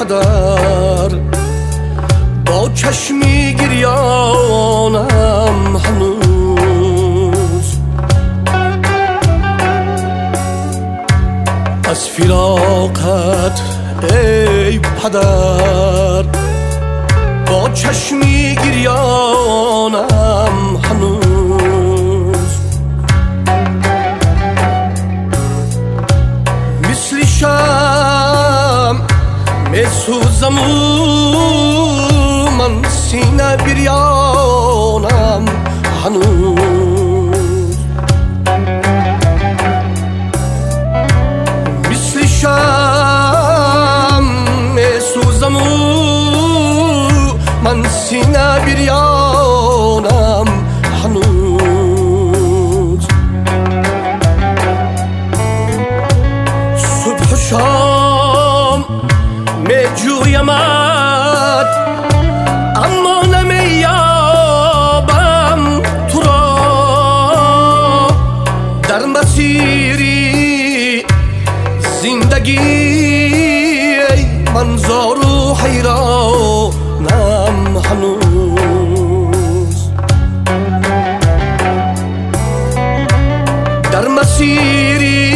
پدر با چشمی گریانم هنوز از فراقت ای پدر با چشمی گریانم هنوز مثل شمع میسوزم من سینه بریانم هنوز مثل شمع میسوزم من سینه بریانم هنوز صبح و شام میجویمت اما نمیابم تو را در مسیری زندگی من زار و حیرانم هنوز در مسیری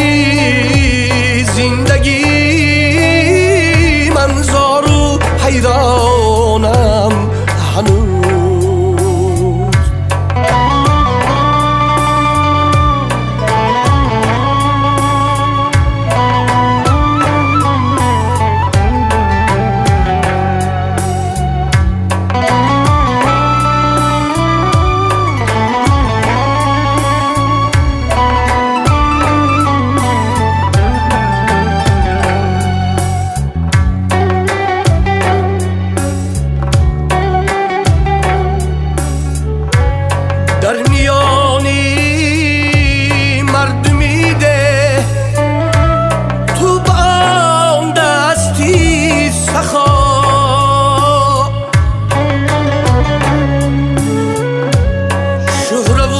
زندگی من زار و حیرانم هنوز در میانی مردمی ده تو با دستی سخا شهره و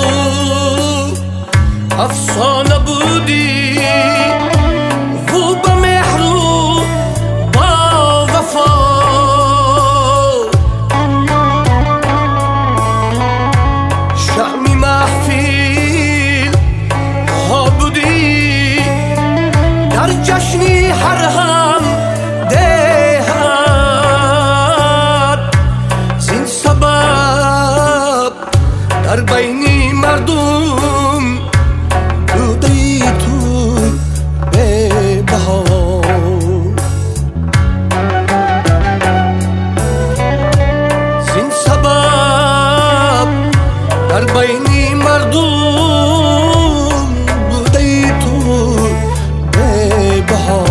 افسانه بودی و به مهر و با وفا شهمی محفیل ها بودی در جشنی هر هم دهد زین سبب در بین مردم بودی تو به بها زین سبب در بین مردم بودی تو به بها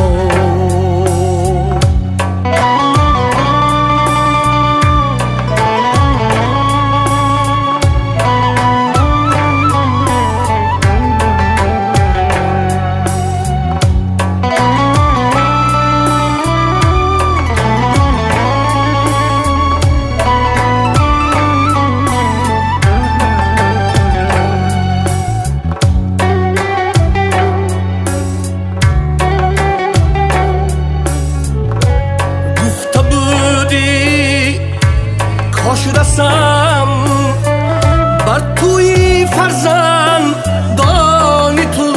کاش رسم بر توی فرزندانی تو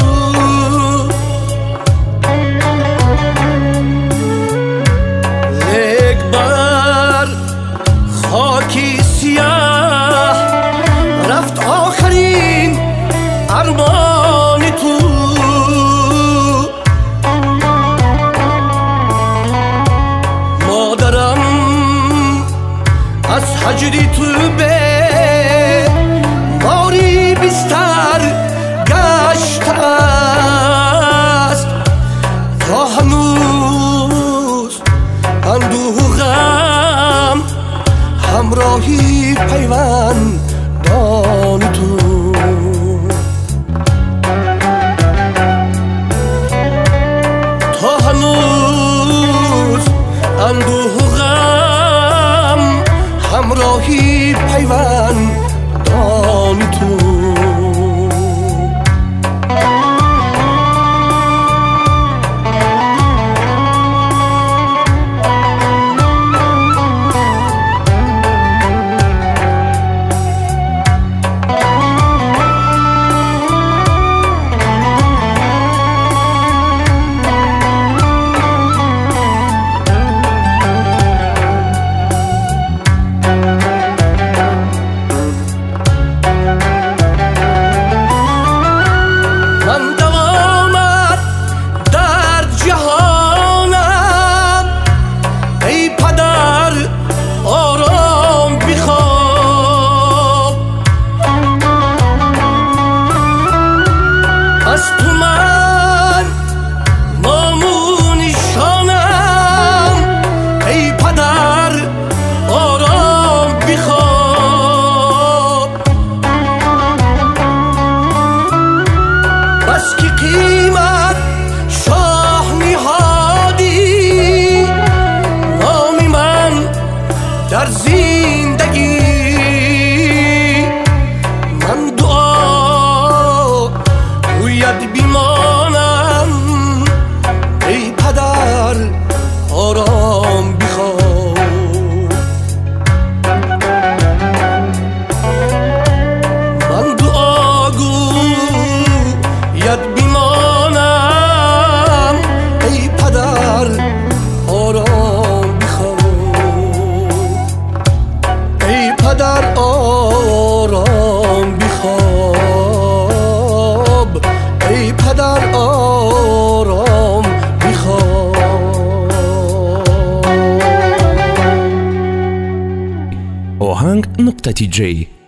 لیک بر خاکی سیاه رفت آخرین ارمانی تو مادرم از حجری تو به ماری بستر گشته است تا هنوز اندوه و غم همراهی پیوند دانی تو تا هنوز اندوه و غم همراهی پیوند دانی تو آهنگ نقطه تی جی